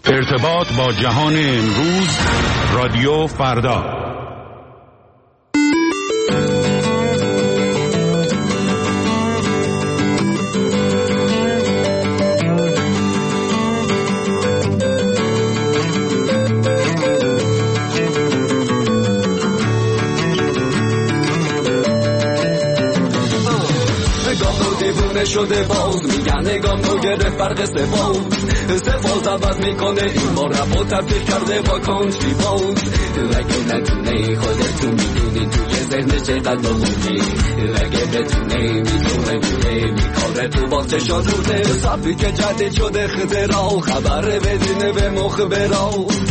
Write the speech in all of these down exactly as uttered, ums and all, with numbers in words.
ارتباط با جهان امروز، رادیو فردا. شده باز میگن نگام نو گرفت فرق سفاز سفاز عوض میکنه این بار رپ و تبدیل کرده با کانتری باز اگه نتونه خودتون میدونی توی ذهن چقدر بخونی اگه بتونه میتونه میره میکاره تو با چشات روده صفی که جدید شده خطرا خبر بدینه به مخبرا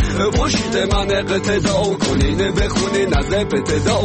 پشت من اقتدا کنین بخونین از ابتدا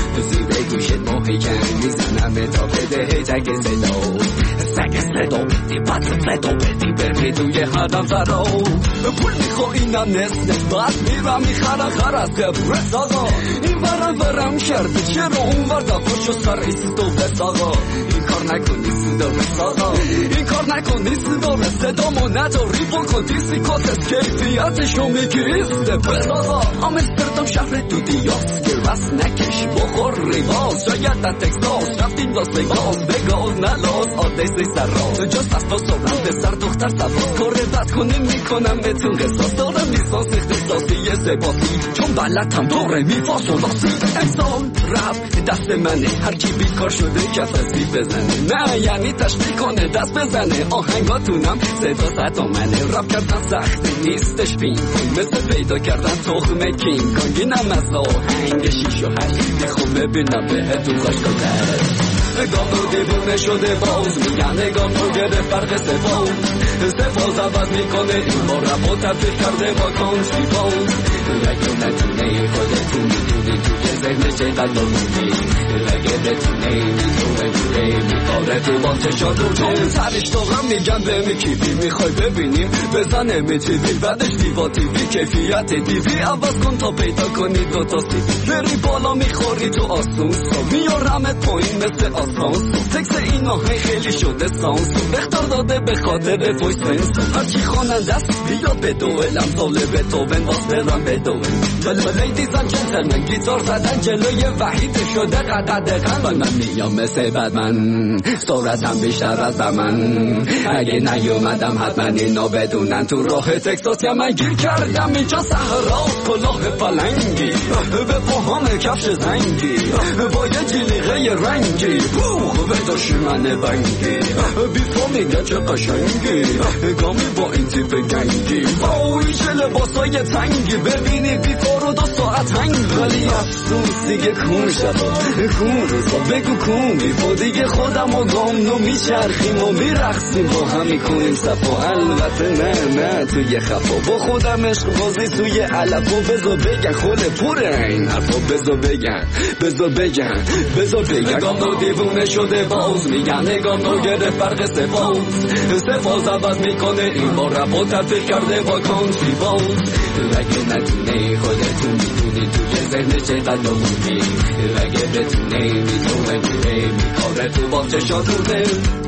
زیر گوشت محکم میزنم تا بده تک صدا سگ صدا بدی بد صدا بدی بری توی هدم فرا پول میخوایی نه نست نست بعد میرم میخرم خر از قبرس آقا این برم برم کرده چرا اون ور دفاش و سر ایست و بس آقا این کار نکنی صدا بس آقا این کار نکنی صدا بس صدا مو نداری بکن دیسی کاتس کیفیتشو میگیست بس آقا آمستردام شهر دودیاس که بس نکش بخور ریواز شاید در تکساس رفتیم لاس وگاس بگاز نلاز آدیسی سر راز جست از تا سورم به سر دختر سباز کاره بد کنیم میکنم بهتون قصاص دارم لیسانس اختصاصی سپاسی چون بلدم دوره میفاس و لاسی انسان رب دست منه هر کی بیکار شده کفسی بزنه نه یعنی تشبیه کنه دست بزنه آهنگاتونم صدا صدا منه رب کردن سخت نیستش پین پوی مثل پیدا کردن تخم کینگ کانگ اینم از آهنگ شیش و هشت میخوام ببینم بهتون خوش کنه نگام رو دیوونه شده باز میگن نگام رو گرفت فرق سفاز سفاز عوض میکنه این بار رپ و تبدیل کرده با کانتری باز اگه نتونه خودتون میدونی توی ذهن چقدر بخونی اگه بتونه میتونه میره میکاره تو با چشات رو چون سرش داغم میگن به میکیبی میخوای ببینیم بزنه میتیبی بعدش دیوا تیوی کیفیت دیوی عوض کن تا پیدا کنی دوتا سیبی بری بالا میخوری تو آسونسو میارمت پایین مثل آسانسو تکس این آهنگ خیلی شده سانسو بختار داده به خاطر فویس سنسو هرچی خواننده است بیاد به دوئلم ساله به توبن واسدرم به دوئل بل لیدیز اند جنتلمن گیتار زدن جلوی وحید شده قدقدقن وای من میام مثل بدمن سرعتم بیشتر از من اگه نیومدم حتما اینا بدونن تو راه تکساس یا من گیر کردم اینجا صحراست کلاه پلنگی به پاهام کفش زنگی با یه جلیقه رنگی بوخ به دشمن بنگی بیفا میگه چه قشنگی گامی با این تیپ گنگی با ایش لباسای تنگی ببینی بیفا رو دو ساعت هنگ ولی افسوس دیگه کون شبا کون روزا بگو کون بیفا دیگه خودم و گام نو میچرخیم و میرخصیم با هم میکنیم صفا البته نه نه توی خفا با خودم عشق بازی توی علف و بزا بگن خود پوره این حرفا بزا بگن بزا بگن بزا بگن نگام نو دیوونه شده باز میگن نگام نو گرفت فرق سفاز سفاز عوض میکنه این بار رپ و تبدیل کرده با کانتری باز اگه نتونه خودتون میدونی توی ذهن چقدر بخونی اگه بتونه میتونه میره میکاره تو با چشات روده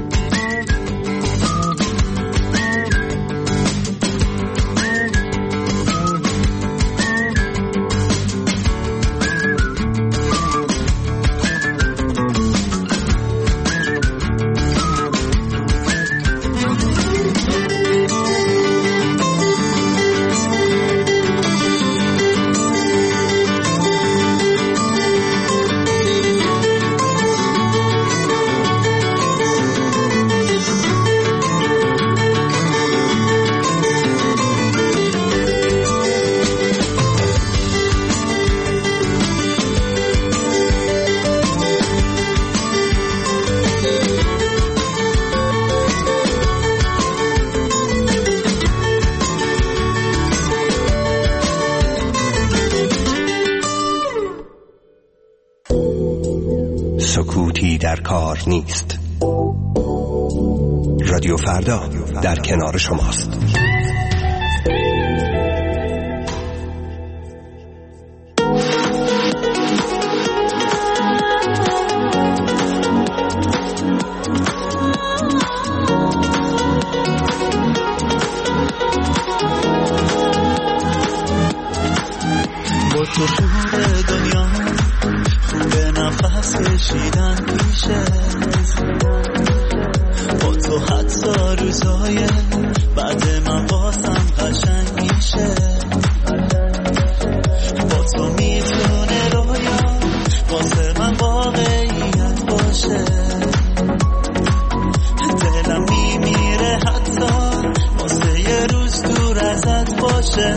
سکوتی در کار نیست. رادیو فردا در کنار شماست. باشه.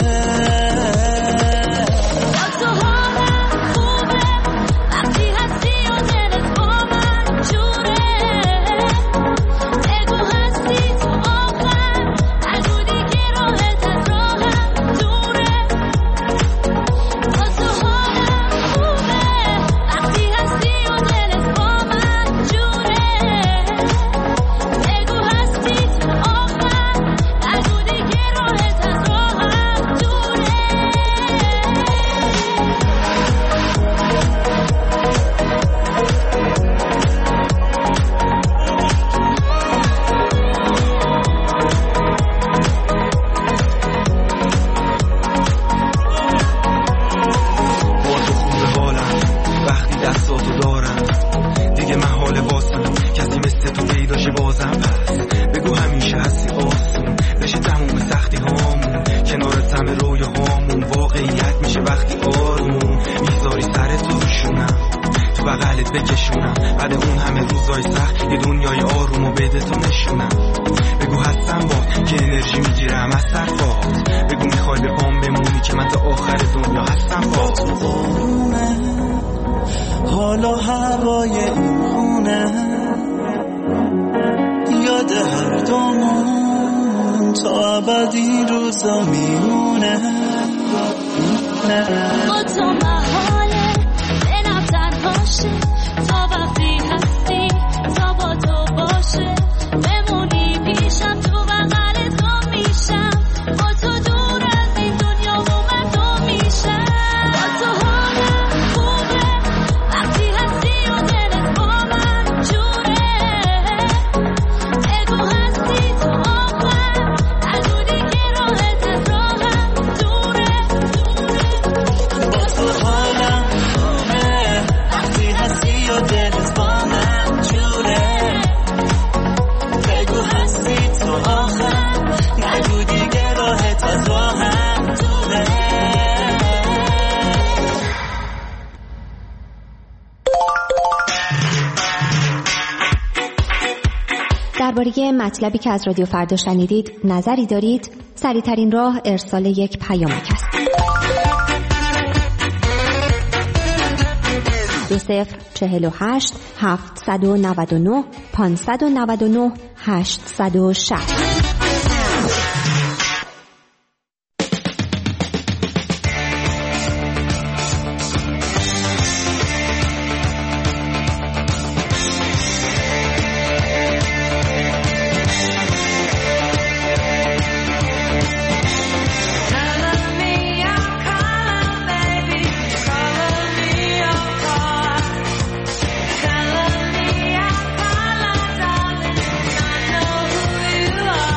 درباره مطلبی که از رادیو فردا شنیدید نظری دارید؟ سریع‌ترین راه ارسال یک پیامک است. دو صفر چهل و هشت هفتصد و نود و نه پانصد و نود و نه هشتصد و شصت. You are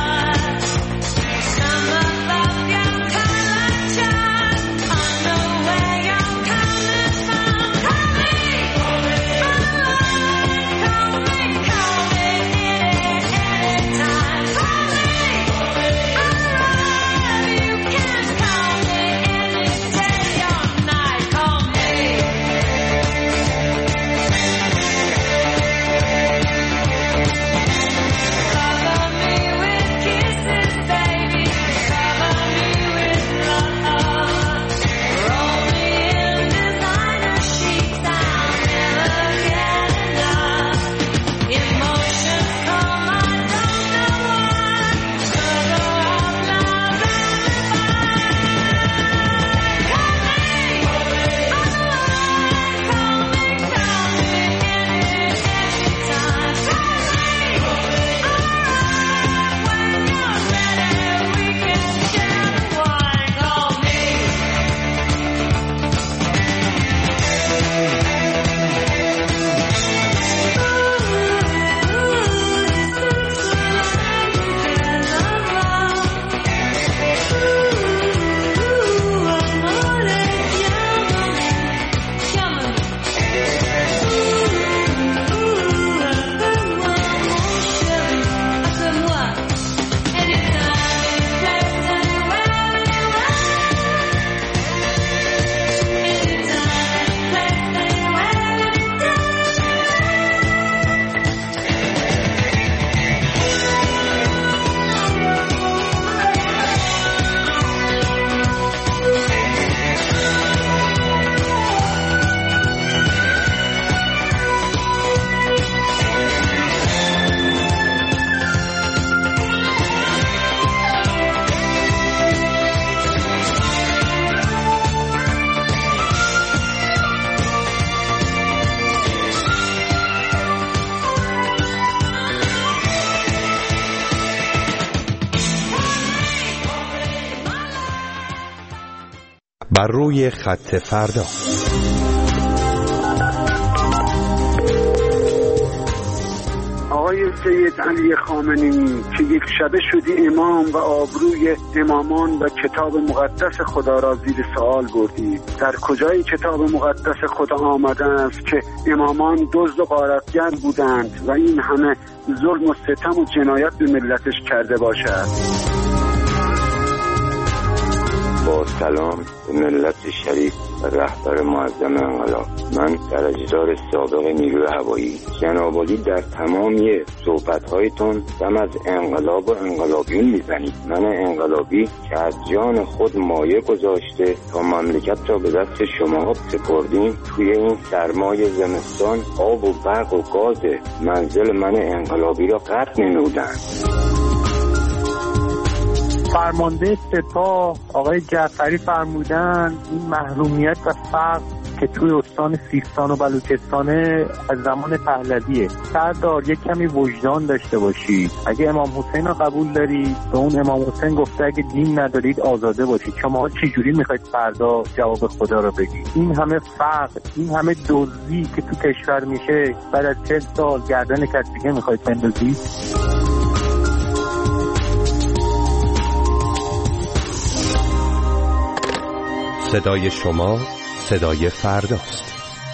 بر روی خط فردا. آقای سید علی خامنه‌ای که یک شبه شدی امام و آبروی امامان و کتاب مقدس خدا را زیر سوال بردی، در کجای کتاب مقدس خدا آمده است که امامان دزد و غارتگر بودند و این همه ظلم و ستم و جنایت به ملتش کرده باشد؟ با سلام به ملت شریف و رهبر معظم انقلاب. من درجه‌دار سابق نیروی هوایی جناب عالی در تمامی صحبت‌هایتون دم از انقلاب و انقلابیون میزنید. من انقلابی که از جان خود مایه گذاشته تا مملکت را به دست شماها سپردیم، توی این سرمای زمستان آب و برق و گاز منزل من انقلابی را قطع نمودند. فرمانده سپاه آقای جعفری فرمودن این محرومیت و فقر که توی استان سیستان و بلوچستان از زمان پهلویه. سردار یک کمی وجدان داشته باشید. اگه امام حسین رو قبول دارید، به اون امام حسین گفته اگه دین ندارید آزاده باشید. شما چجوری میخواید فردا جواب خدا رو بگید؟ این همه فقر، این همه دزدی که تو کشور میشه، بعد از چهل سال گردن کسی دیگه میخواید بندازید؟ صدای شما صدای فرداست.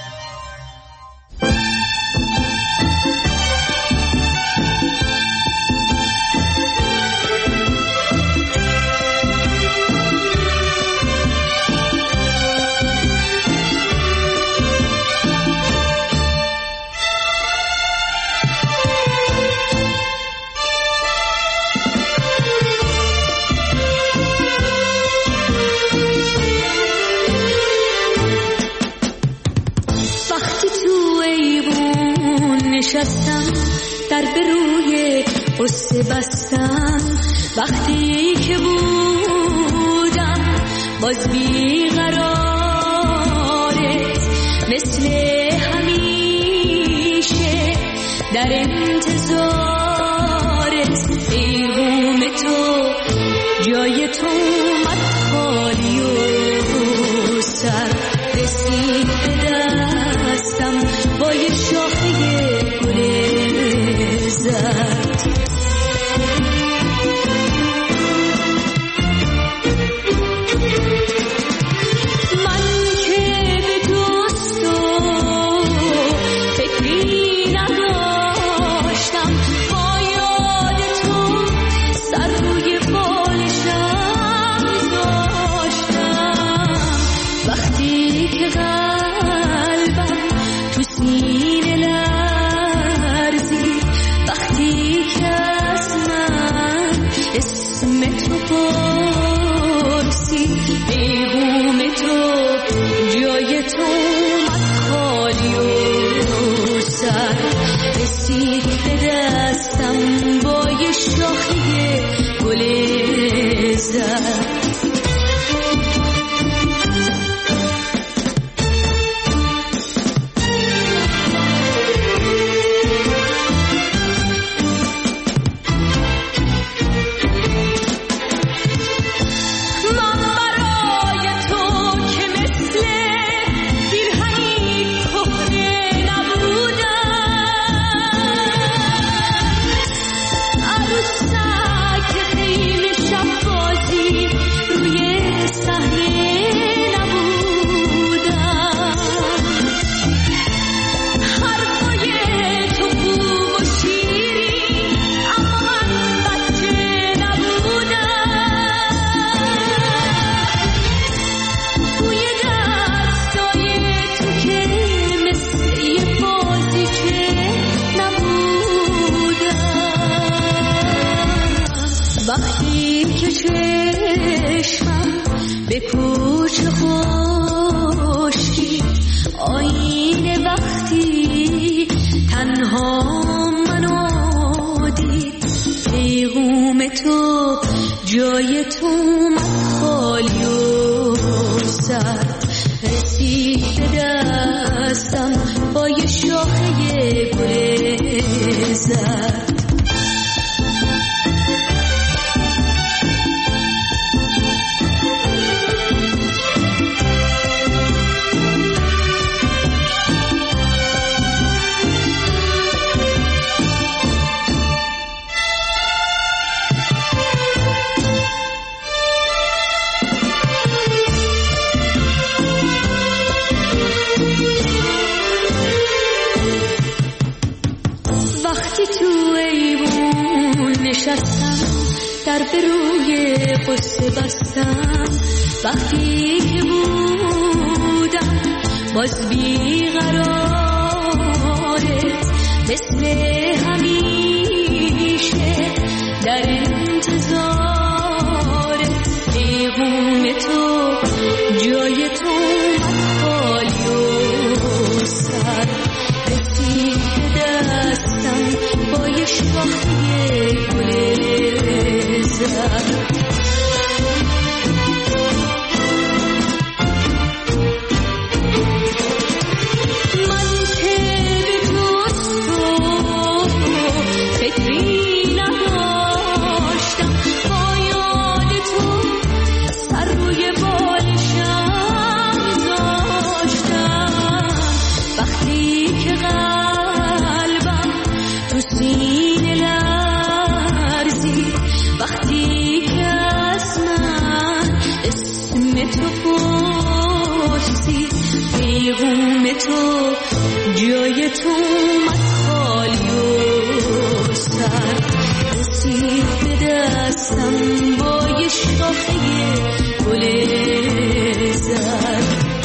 در به روی قصه بستم، وقتی که بودم باز بیقرارت، مثل همیشه در انتظارت. ایوم تو جای تو اومد خالی و سر رسید به دستم با یه شاخه گل زرد. من که به دوست و فکری نداشتم، با یاد تو سر روی بالشم داشتم. وقتی که قلبم تو سینه لرزید، وقتی که از من اسم تو پرسید، پیغام تو جای تو اومد خالی و سر رسید به دستم با یه شاخه گل زرد. وقتی که چشمم به کوچه خشکی آینه، وقتی تنها منو دید، پیغام تو جای تو اومد خالی و سر رسید به دستم با یه شاخه گل زرد. سر به روی قصه بستم وقتی که بودم باز بیقرارت مثل همیشه در انتظارت پیغام تو جای تو خالی و سر رسید دستم با یه شاخه گل زر تو جای تو مت خالی و سر رسید به دستم با یه شاخه گل زر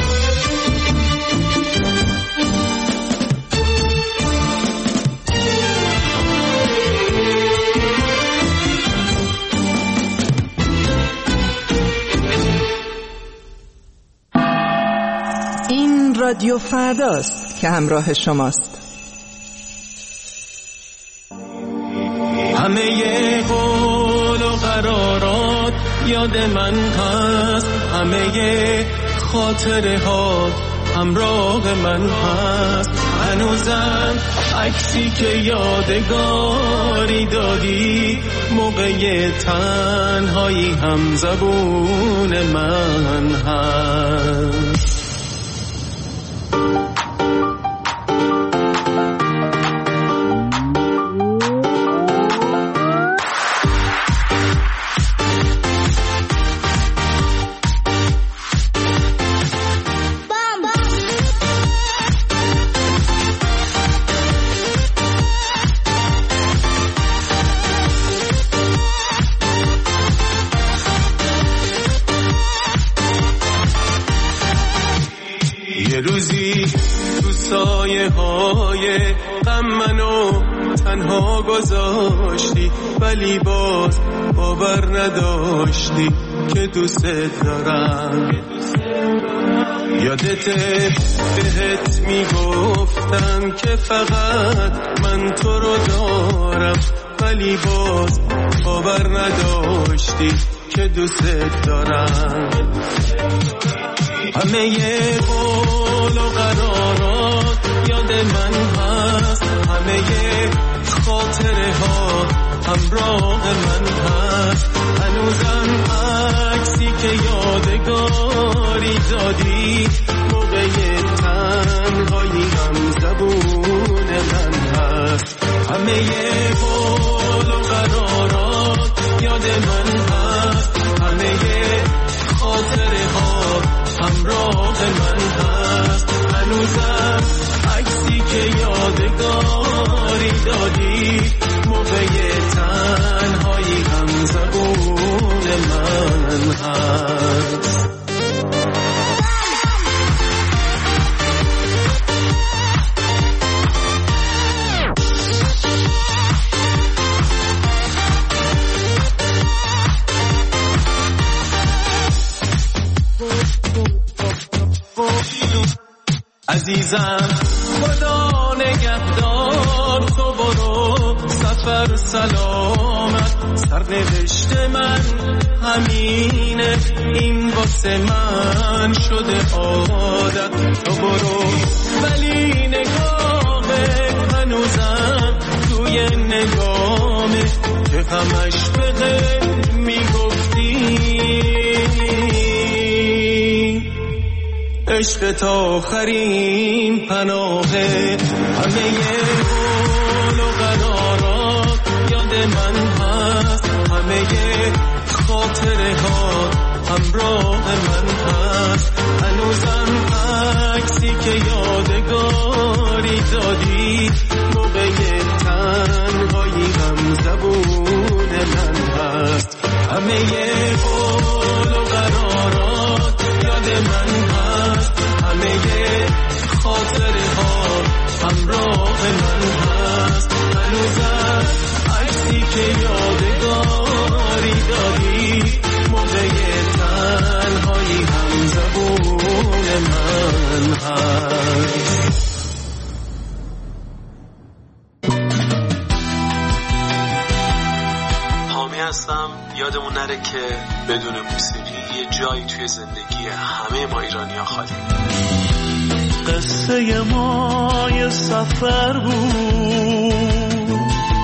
رادیو فرداست که همراه شماست. همه ی قول و قرارات یاد من هست، همه ی خاطره ها همراه من هست. هنوزم عکسی که یادگاری دادی موقع تنهایی هم زبون من هست. یه روزی تو سایه های غم منو تنها گذاشتی، ولی باز باور نداشتی که دوست دارم. یادته بهت میگفتم که فقط من تو رو دارم، ولی باز باور نداشتی که دوست دارم. همه ی قول و قرارات یاد من هست، همه ی خاطره ها همراه من هست. هنوزم عکسی که یادگاری دادی موقع تنهایی هم زبون من هست. همه ی قول و قرارات یاد من هست، همه ی خاطره ها همراه من هست. هنوزم عکسی که یادگاری دادی موقع تنهایی هم زبون من هست. عزیزم خدا نگهدار، تو برو سفر سلامت. سرنوشت من همینه، این واسه من شده عادت. تو برو ولی نگاهت هنوزم توی نگامه که همش بهت میگفتی عشق تا آخرین پناهه. همه ی قول و قرارات یاد من هست، همه ی خاطره ها همراه من هست. هنوزم عکسی که یادگاری دادی موقع تنهایی هم زبون من هست. یه جایی توی زندگی همه ما ایرانی‌ها خالی. قصه ما یه سفر بود،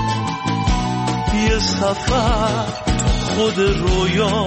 یه سفر تو خود رویا.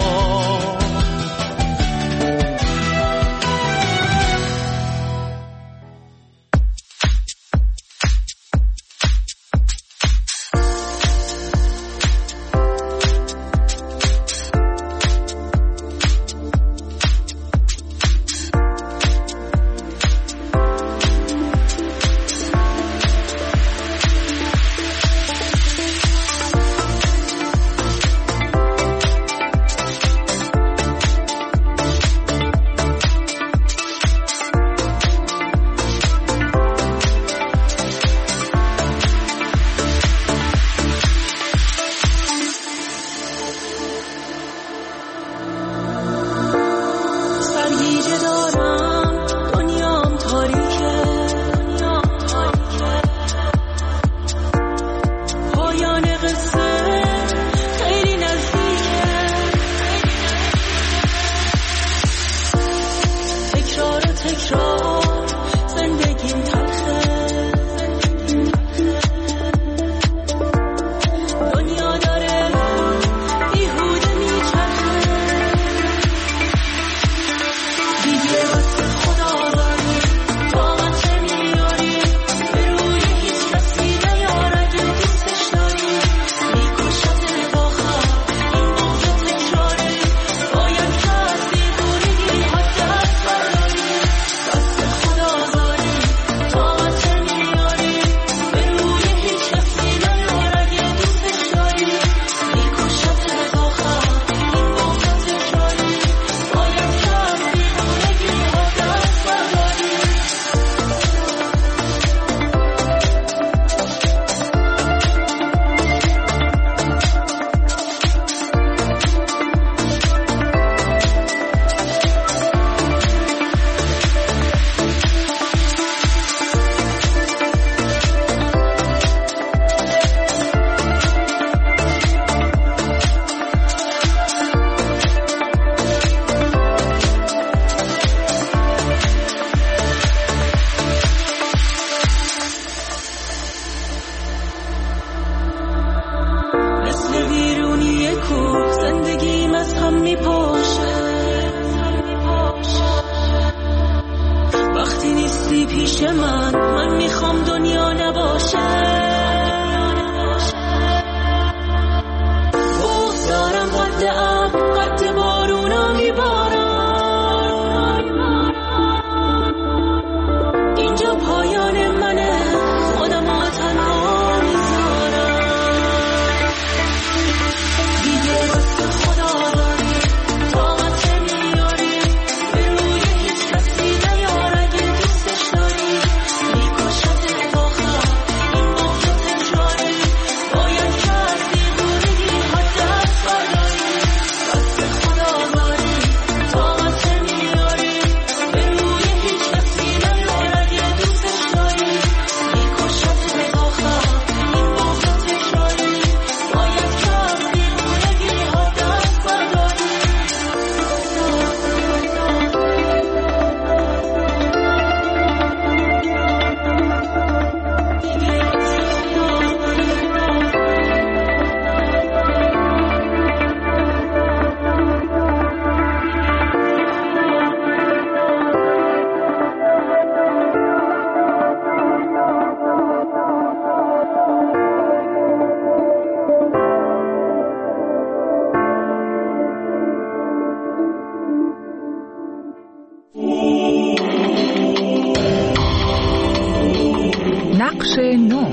نقش نو.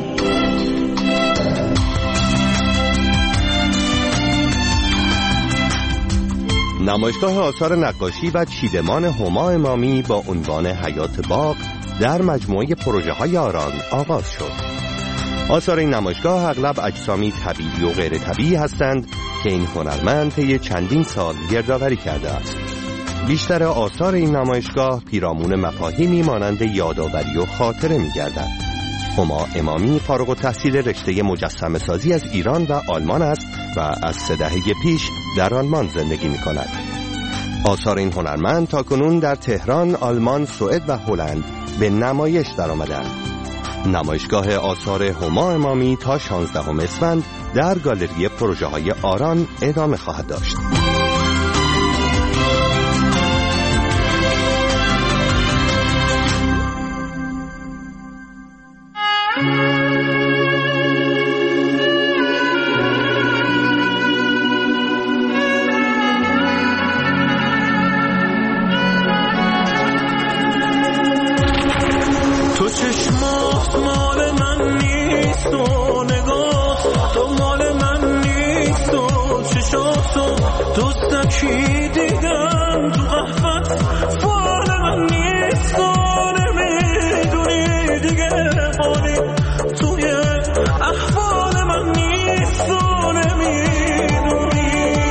نمایشگاه آثار نقاشی و چیدمان هما امامی با عنوان حیات باغ در مجموعه پروژه های آران آغاز شد. آثار این نمایشگاه اغلب اجسامی طبیعی و غیر طبیعی هستند که این هنرمند طی چندین سال گردآوری کرده است. بیشتر آثار این نمایشگاه پیرامون مفاهیمی مانند یادآوری و خاطره می‌گردد. هما امامی فارغ التحصیل رشته مجسمه سازی از ایران و آلمان است و از سه دهه پیش در آلمان زندگی می‌کند. آثار این هنرمند تاکنون در تهران، آلمان، سوئد و هلند به نمایش درآمدند. نمایشگاه آثار هما امامی تا شانزدهم اسفند در گالری پروژه های آران ادامه خواهد داشت. تو چشمات مال من نیست و نگاه تو مال من نیست و چشاتو دوستکی دیدم تو قهوت فال من نیست و نمیدونی دیگه حالی توی احوال من نیست و نمیدونی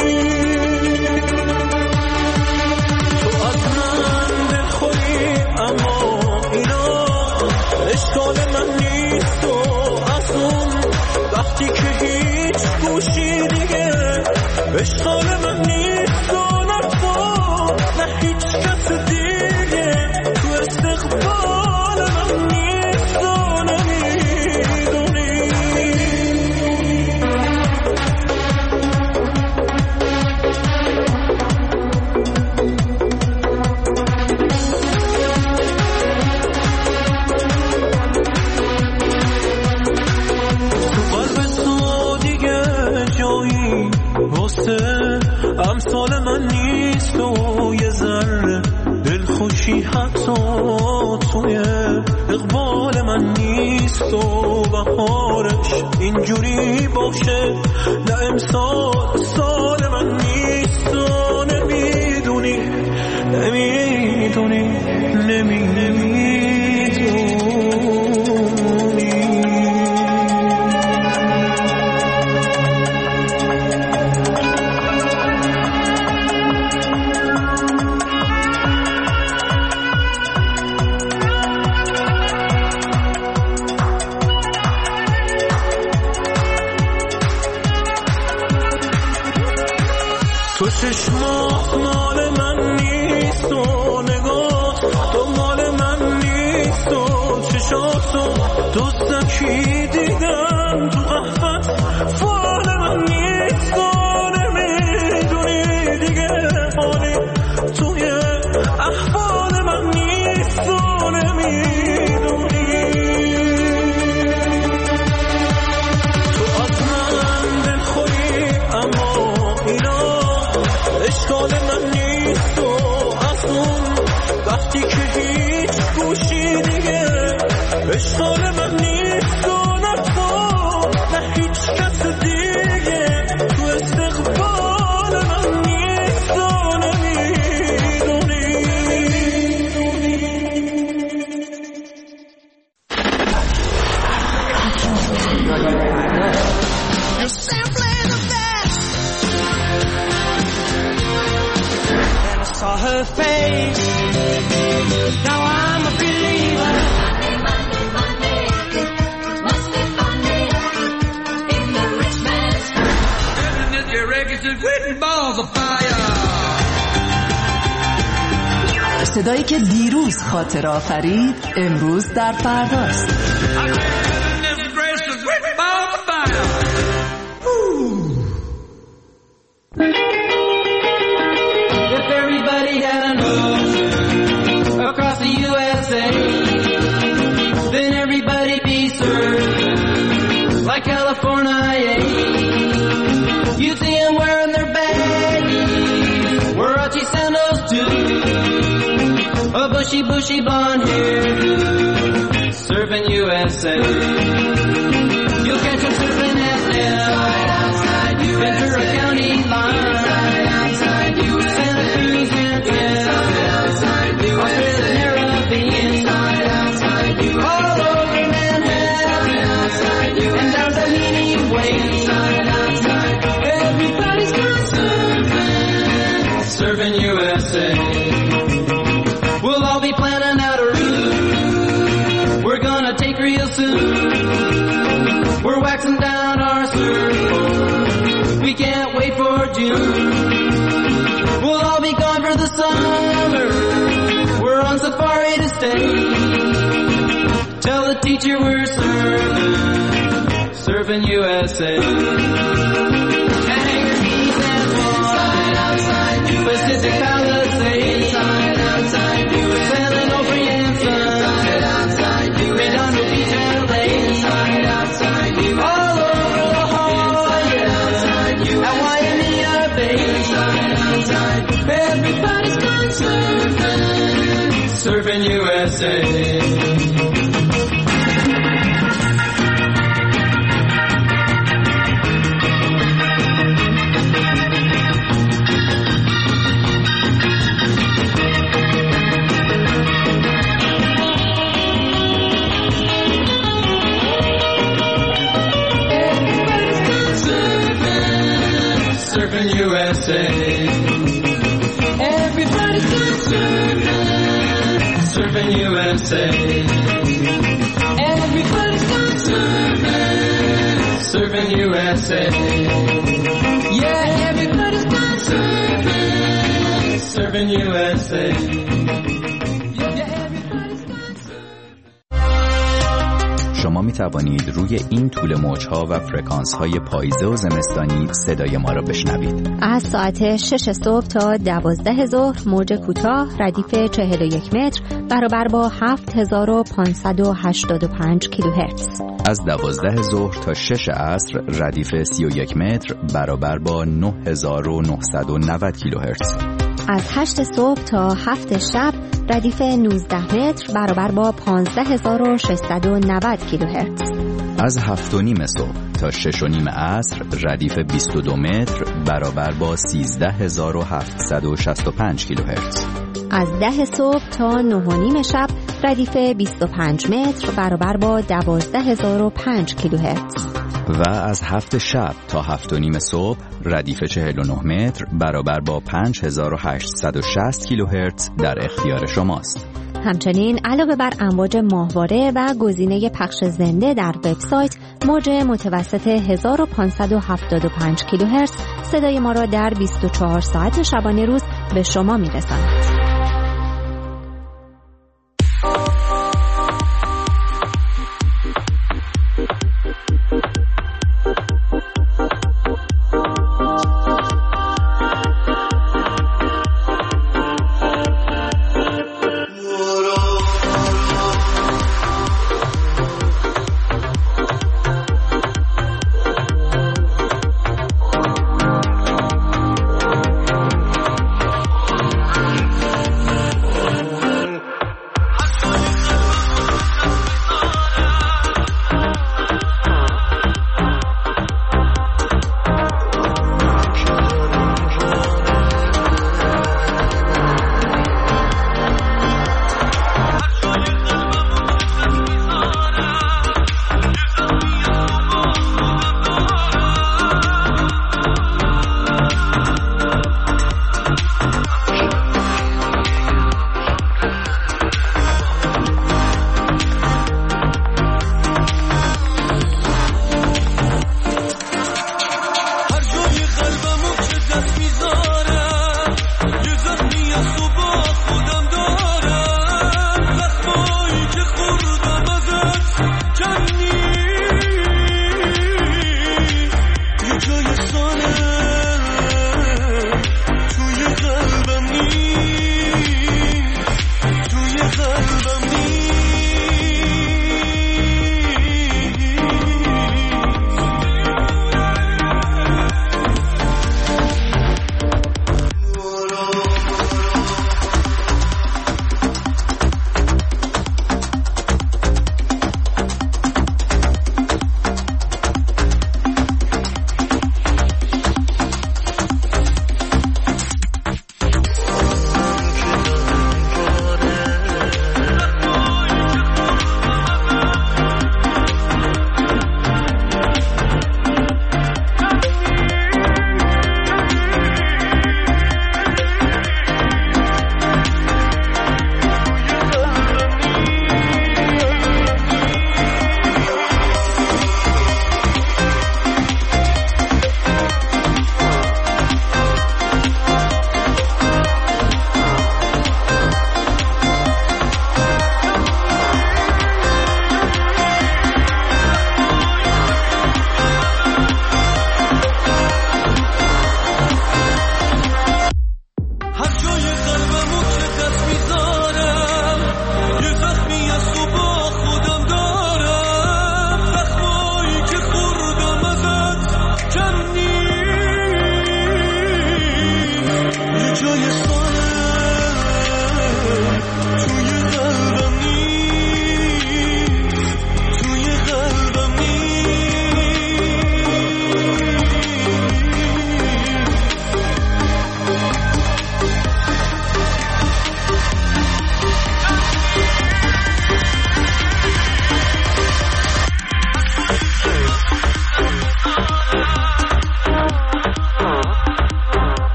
تو از من دلخوری اما اشکال من نیست و از اون وقتی که هیچ گوشی دیگه اشکال من نیست و نه تو نه هیچ کس دیگه تو استقبال من نیست و نمیدونی امثال من نیست و یه ذره دلخوشی حتی توی اقبال من نیست و بهارش اینجوری باشه نه امسال سال من نیست و نمیدونی نمیدونی نمی نمیدونی تو چشمات مال من نیست و نگاه تو مال من نیست و چشاتو دوستکی دیدم تو قهوت فال من نیست و نمیدونی دیگه حالی توی احوال من نیست و نمیدونی تو از من دلخوری اما اینا اشکال من نیست و از اون وقتی که هیچ گوشی دیگه اشکال من نیست و نه تو نه هیچ کس دیگه تو استقبال من نیست و نمیدونی saw her face. Now I'm a believer. Monday, Monday, Monday. Must be Monday in the rich man's living in the records with balls of fire. صدایی که دیروز خاطر آفرید امروز در فرداست. Across the U S A, then everybody be served like California. You see them wearing their baggies, Warachi sandals too, a bushy, bushy blonde hair, serving U S A. You'll catch them serving at L, Ventura County line, Santa Cruz and L. All over Manhattan and down the Heaney Way. Everybody's gone serving, serving U S A. We'll all be planning out a route we're gonna take real soon. We're waxing down our surfboard, we can't wait for June. We'll all be gone for the the summer, we're on safari to stay. Tell the teacher we're serving, serving U S A. Pacific Palisades, inside, outside, do it. Sailing over Yanson, inside, outside, do it. Redondo Beach, L A, inside, outside, do it. All over La Jolla, inside, outside, do it. At Waimea Bay, inside, outside, everybody's gone surfing, surfing U S A. Surfing U S A. Everybody's gone surfing, surfing U S A. Everybody's gone surfing, surfing U S A. Yeah, everybody's gone surfing, surfing U S A. شما می توانید روی این طول موج‌ها و فرکانس‌های پاییزه و زمستانی صدای ما را بشنوید. از ساعت شش صبح تا دوازده ظهر موج کوتاه ردیف چهل و یک متر برابر با هفت هزار و پانصد و هشتاد و پنج کیلوهرتز. از دوازده ظهر تا شش عصر ردیف سی و یک متر برابر با نه هزار و نهصد و نود کیلوهرتز. از هشت صبح تا هفت شب ردیف نوزده متر برابر با پانزده هزار و ششصد و نود کیلوهرتز. از هفت و نیم صبح تا شش و نیم عصر ردیف بیست و دو متر برابر با سیزده هزار و هفتصد و شصت و پنج کیلوهرتز. از ده صبح تا نه و نیم شب ردیف بیست و پنج متر برابر با دوازده هزار و پنج کیلوهرتز. و از هفت شب تا هفت و نیم صبح ردیف چهل و نه متر برابر با پنج هزار و هشتصد و شصت کیلوهرتز در اختیار شماست. همچنین علاوه بر امواج ماهواره و گزینه پخش زنده در وبسایت، موج متوسط هزار و پانصد و هفتاد و پنج کیلوهرتز صدای ما را در بیست و چهار ساعت شبانه روز به شما می‌رساند.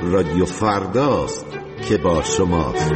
رادیو فرداست که با شماست.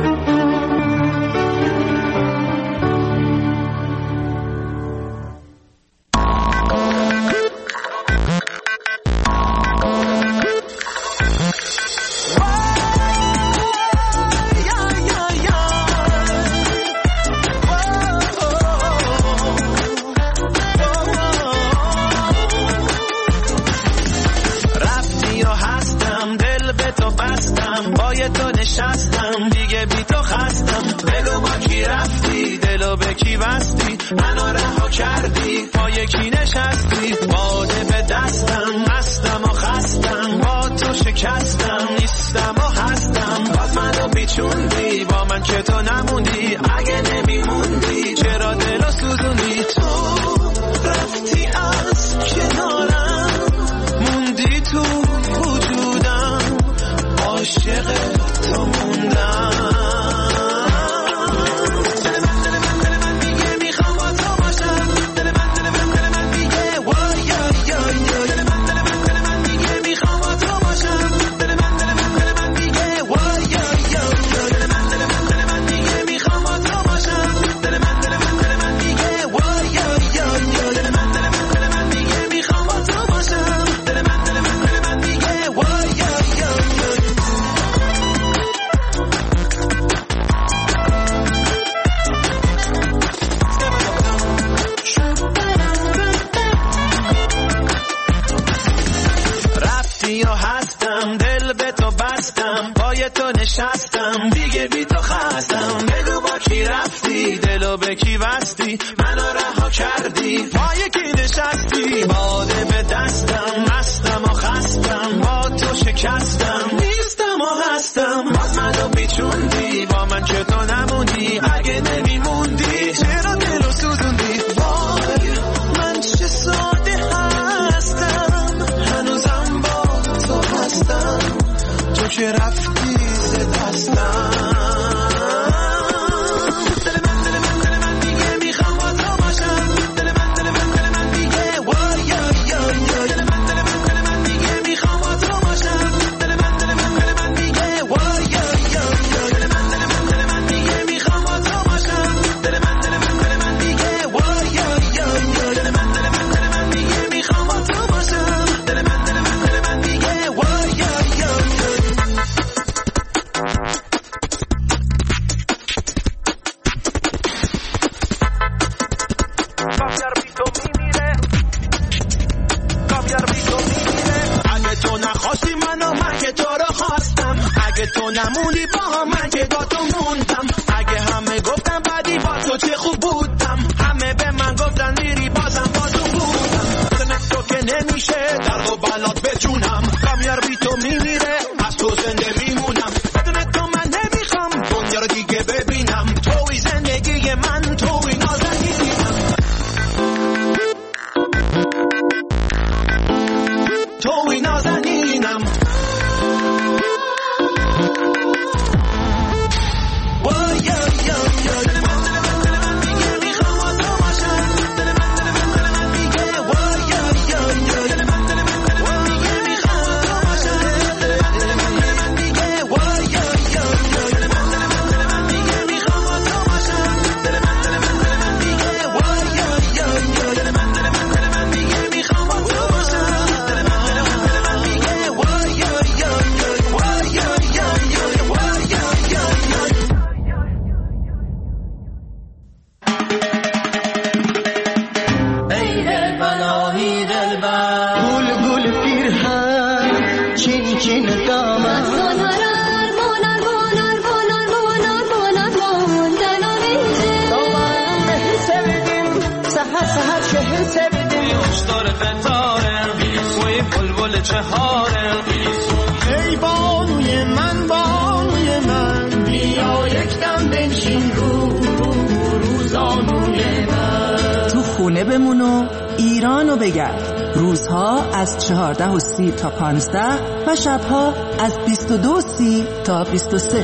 چهارده و سی تا پانزده و شبها از بیست و دو سی تا بیست و سه.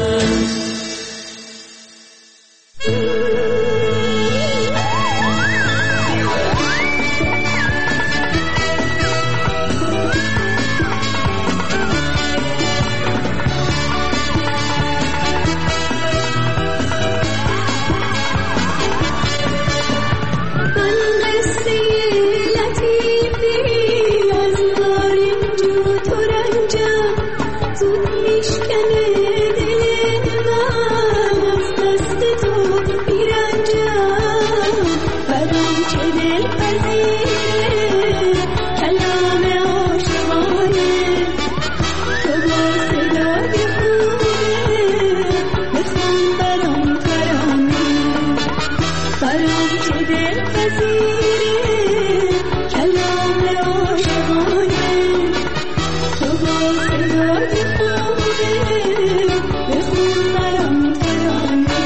کلام عاشقانه تو با صدای خوبه بخون برام ترانه برام که دل پذیره کلام عاشقانه تو با صدای خوبه بخون برام ترانه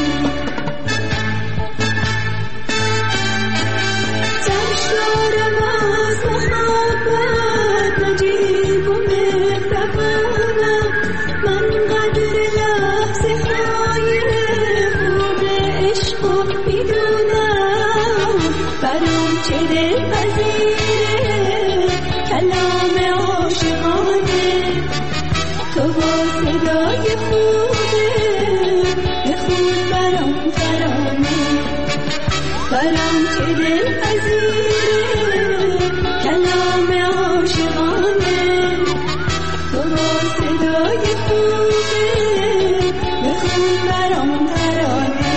سرشارم از محبت نجیب و مهربانم من قدر لحظه های خوب عشق و میدونم برام چه دل پذیره کلام عاشقانه تو با صدای خوبه بخون برام ترانه برام چه دل پذیره کلام عاشقانه تو با صدای خوبه بخون برام ترانه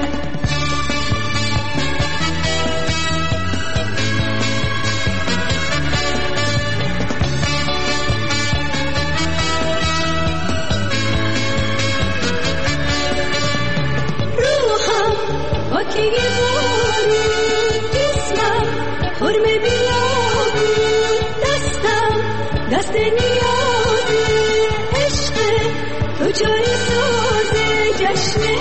روحم واکه بارون جسمم فرم بیابون دستم دست نیازه عشق تو جای سازه جشنه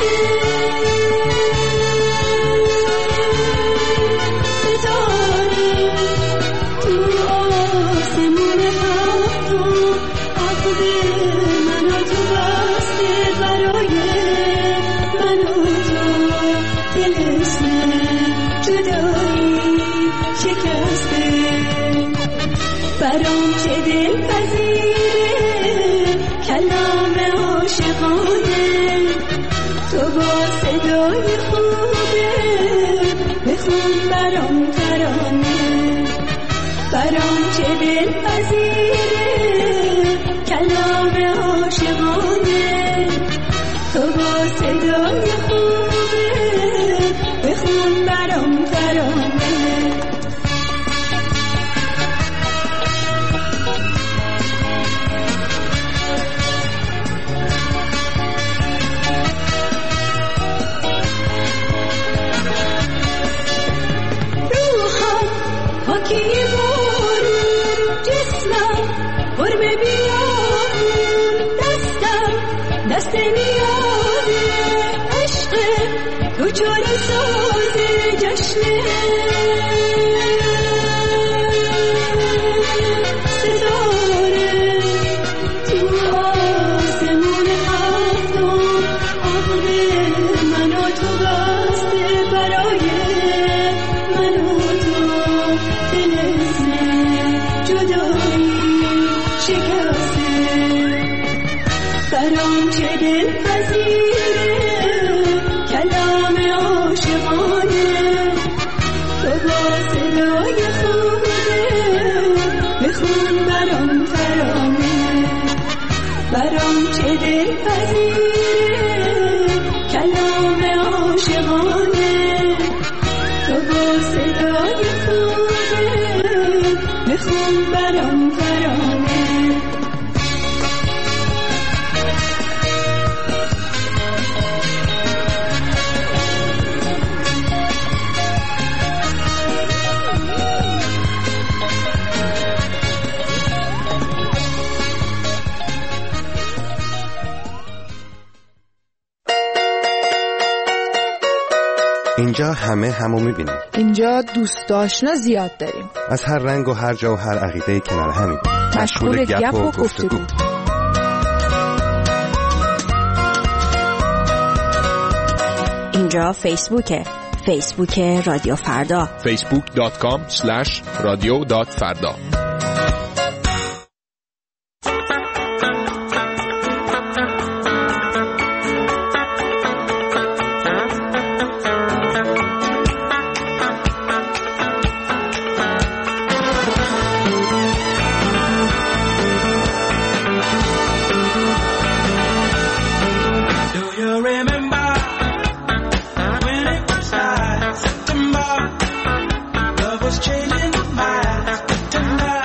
ستاره تو آسمون هفتم عقد من و تو بسته برای من و تو دلسه جدایی شکسته برام چه دل پذیره کلام عاشقانه تو با صدای خوبه بخون برام ترانه برام چه دل پذیره کلام عاشقانه تو با صدای خوبه بخون برام ترانه روحم واکه بارون جسمم فرم بیابون دستم دست نیازه عشق تو چاره سازه جشنه ستاره تو آسمون هفتم عقد من و تو بسته برای من و تو دلسه جدایی شکسته برام چه دل پذیره کلام عاشقانه تو با صدای خوبه بخون برام ترانه برام چه دل پذیره کلام عاشقانه تو با صدای خوبه بخون برام ترانه اینجا همه همو میبینیم. اینجا دوست آشنا زیاد داریم. از هر رنگ و هر جا و هر عقیده کنار همیم. مشغول گپ و گفتگو. اینجا فیسبوکه. فیسبوک رادیو فردا. فیسبوک دات کام اسلش رادیو دات فردا. Changing minds, tonight.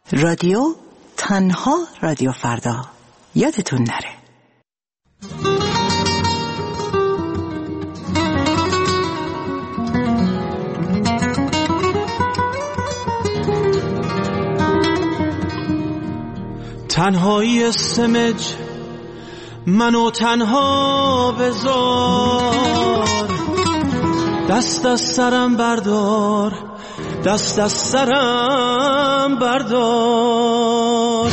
رادیو تنها رادیو فردا، یادتون نره. تنهایی سمج منو تنها بذار، دست از سرم بردار، دست از سرم بردار.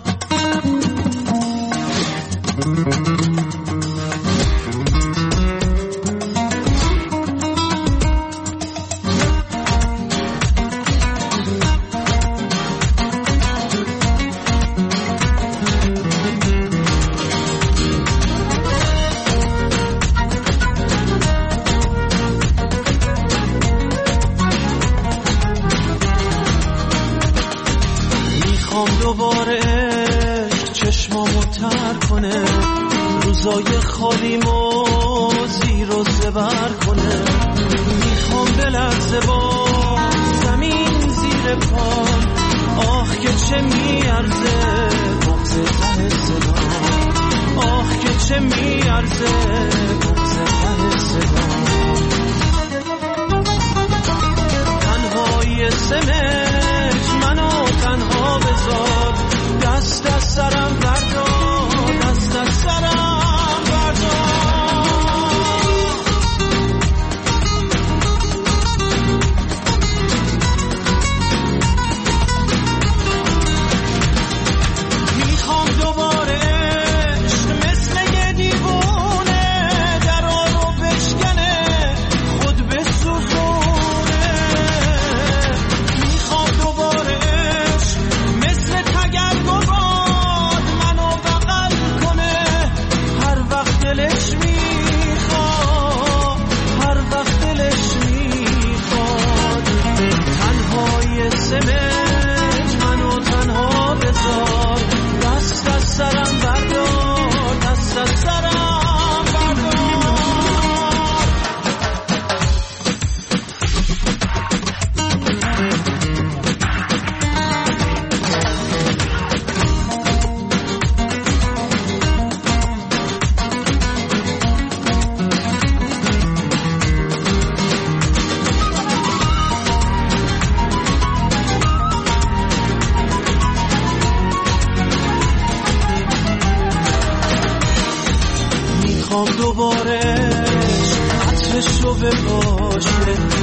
دوباره عشق چشمامو تر کنه، روزای خالیمو زیر و زبر کنه. میخوام بلرزه با زمین زیر پام، آه که چه میارزه بغض ته صدا، آه که چه میارزه بغض ته صدا. تنهای سمج منو تنها بذار، دست از سرم بردار، دست از سرم بردار. میخوام دوباره عشق مثل یه دیوونه درا رو بشکنه، خود بسوزونه. میخوام دوباره عشق مثل تگرگ و باد منو بغل کنه، هر وقت دلش میخواد، هر وقت دلش میخواد. تنهای سمج منو تنها بذار، دست از سرم بردار، دست از سرم بردار. میخوام دوباره عطرش رو بپاشه،